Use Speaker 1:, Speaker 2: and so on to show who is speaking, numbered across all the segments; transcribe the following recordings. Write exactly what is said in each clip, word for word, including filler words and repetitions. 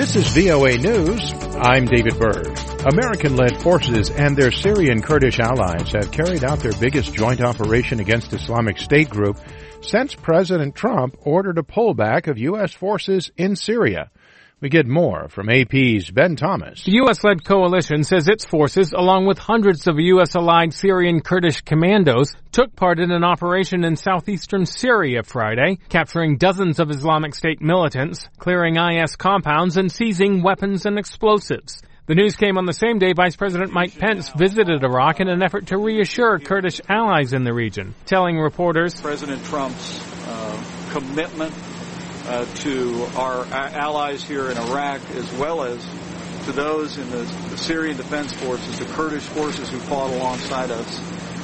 Speaker 1: This is V O A News. I'm David Byrd. American-led forces and their Syrian Kurdish allies have carried out their biggest joint operation against Islamic State group since President Trump ordered a pullback of U S forces in Syria. We get more from A P's Ben Thomas.
Speaker 2: The U S-led coalition says its forces, along with hundreds of U S-allied Syrian Kurdish commandos, took part in an operation in southeastern Syria Friday, capturing dozens of Islamic State militants, clearing I S compounds, and seizing weapons and explosives. The news came on the same day Vice President Mike Pence visited Iraq in an effort to reassure Kurdish allies in the region, telling reporters,
Speaker 3: President Trump's uh, commitment Uh, to our allies here in Iraq, as well as to those in the, the Syrian Defense Forces, the Kurdish forces who fought alongside us,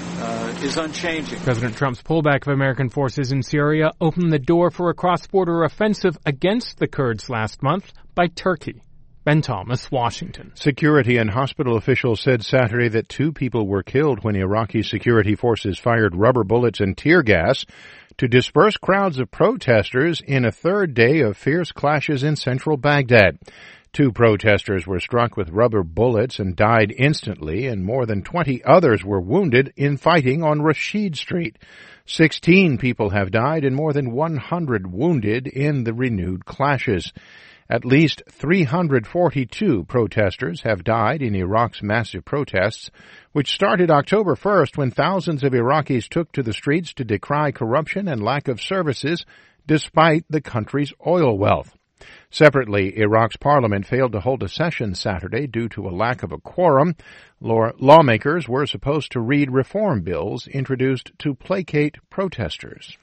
Speaker 3: uh, is unchanging.
Speaker 2: President Trump's pullback of American forces in Syria opened the door for a cross-border offensive against the Kurds last month by Turkey. Ben Thomas, Washington.
Speaker 1: Security and hospital officials said Saturday that two people were killed when Iraqi security forces fired rubber bullets and tear gas to disperse crowds of protesters in a third day of fierce clashes in central Baghdad. Two protesters were struck with rubber bullets and died instantly, and more than twenty others were wounded in fighting on Rashid Street. Sixteen people have died and more than one hundred wounded in the renewed clashes. At least three hundred forty-two protesters have died in Iraq's massive protests, which started October first when thousands of Iraqis took to the streets to decry corruption and lack of services despite the country's oil wealth. Separately, Iraq's parliament failed to hold a session Saturday due to a lack of a quorum. Law- lawmakers were supposed to read reform bills introduced to placate protesters.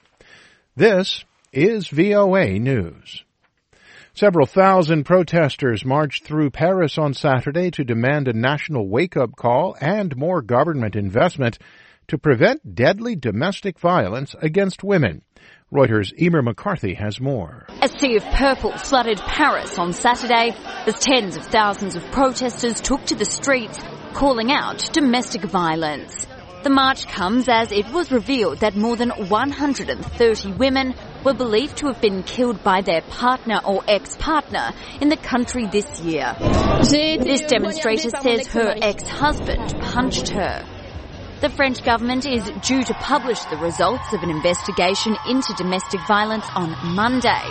Speaker 1: This is V O A News. Several thousand protesters marched through Paris on Saturday to demand a national wake-up call and more government investment to prevent deadly domestic violence against women. Reuters' Emer McCarthy has more.
Speaker 4: A sea of purple flooded Paris on Saturday as tens of thousands of protesters took to the streets, calling out domestic violence. The march comes as it was revealed that more than one hundred thirty women were believed to have been killed by their partner or ex-partner in the country this year. This demonstrator says her ex-husband punched her. The French government is due to publish the results of an investigation into domestic violence on Monday.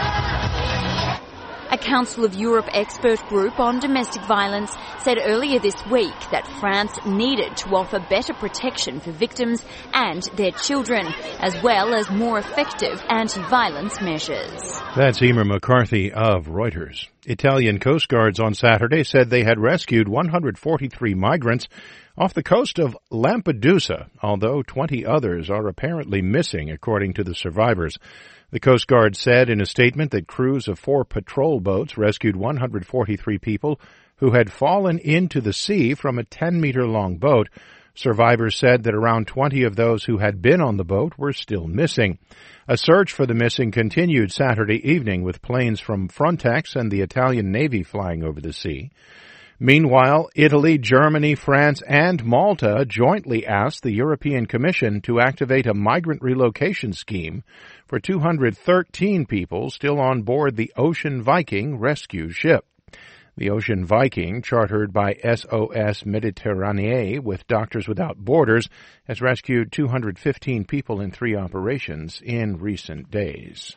Speaker 4: A Council of Europe expert group on domestic violence said earlier this week that France needed to offer better protection for victims and their children, as well as more effective anti-violence measures.
Speaker 1: That's Emer McCarthy of Reuters. Italian Coast Guards on Saturday said they had rescued one hundred forty-three migrants off the coast of Lampedusa, although twenty others are apparently missing, according to the survivors. The Coast Guard said in a statement that crews of four patrol boats rescued one hundred forty-three people who had fallen into the sea from a ten-meter-long boat. Survivors said that around twenty of those who had been on the boat were still missing. A search for the missing continued Saturday evening with planes from Frontex and the Italian Navy flying over the sea. Meanwhile, Italy, Germany, France, and Malta jointly asked the European Commission to activate a migrant relocation scheme for two hundred thirteen people still on board the Ocean Viking rescue ship. The Ocean Viking, chartered by S O S Méditerranée with Doctors Without Borders, has rescued two hundred fifteen people in three operations in recent days.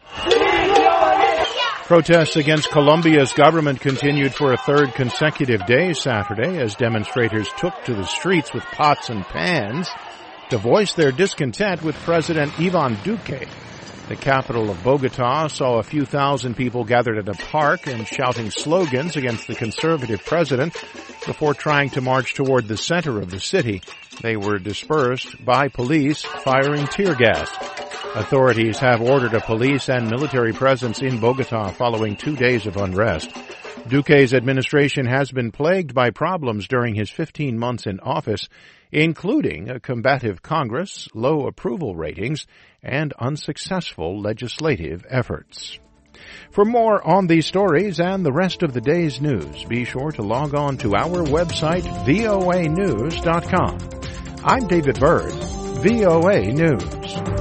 Speaker 1: Protests against Colombia's government continued for a third consecutive day Saturday as demonstrators took to the streets with pots and pans to voice their discontent with President Ivan Duque. The capital of Bogota saw a few thousand people gathered at a park and shouting slogans against the conservative president before trying to march toward the center of the city. They were dispersed by police firing tear gas. Authorities have ordered a police and military presence in Bogota following two days of unrest. Duque's administration has been plagued by problems during his fifteen months in office, including a combative Congress, low approval ratings, and unsuccessful legislative efforts. For more on these stories and the rest of the day's news, be sure to log on to our website, V O A news dot com. I'm David Byrd, V O A News.